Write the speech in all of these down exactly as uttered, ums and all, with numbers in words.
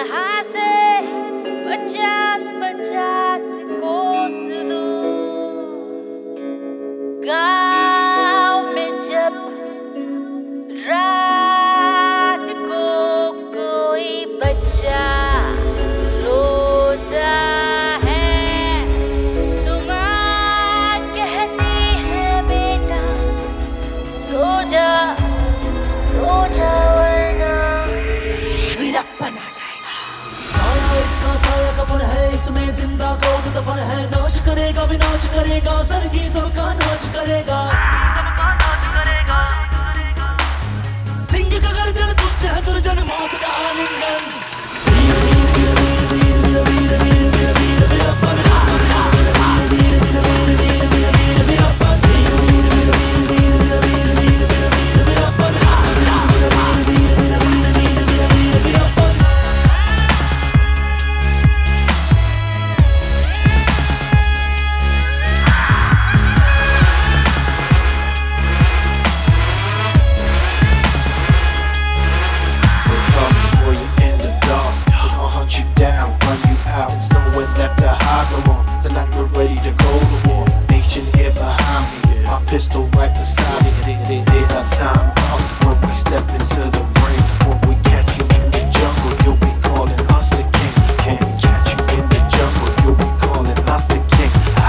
यहाँ से पचास पचास कोस दूर गाँव में जब रात को कोई बच्चा रोता है तो माँ कहती है बेटा सो जा सो जा वरना वीरप्पन आ जाएगा। साया इसका साया कफन है, इसमें जिंदा कौन दफन है। नाश करेगा विनाश करेगा, सरगी सबका नाश करेगा। सिंह का गर्जन दुष्ट है दुर्जन मौत का आलिंगन। वीर वीर वीर वीर वीर वीर वीर वीर वीर Veerappan. Pistol right beside it, it, it, it, our time up. When we step into the ring, when we catch you in the jungle, you'll be calling us the king. When we catch you in the jungle, you'll be calling us the king. Ah.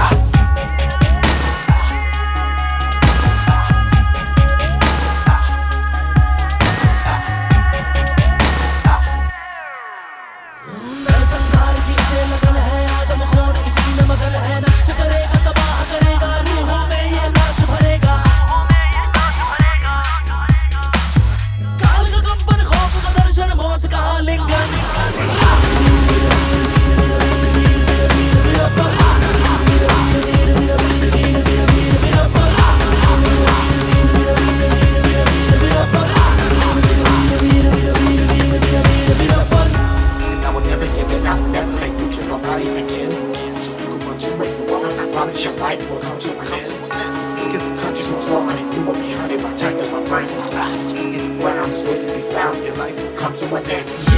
संघार की इसे लगन है, आदम खोर इसी में मगन है। नष्ट करेगा तबाह करेगा, रूहों में ये लाश भरेगा। काल का कंपन खौफ का दर्शन मौत का आलिंगन। Promise your life will come to an end. Look at the country's most wanted, you will be hunted by tigers, my friend. Still in the ground is where to be found, your life will come to an end.